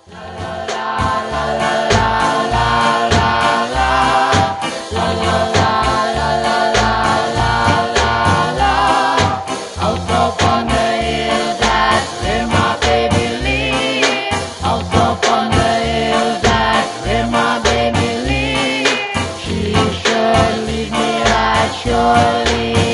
Out upon the hill that where my baby live. Out upon the hill that where my baby live. She should leave me right surely.